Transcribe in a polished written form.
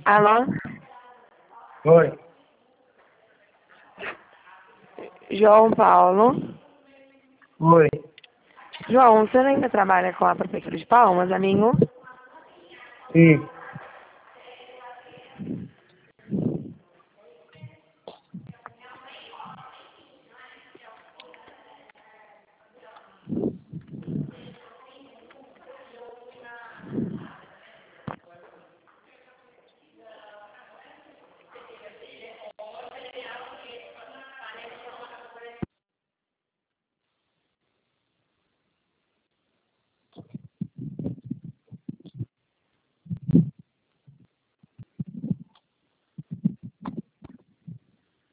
Alô? Oi. João Paulo. Oi. João, você ainda trabalha com a Prefeitura de Palmas, amigo? Sim.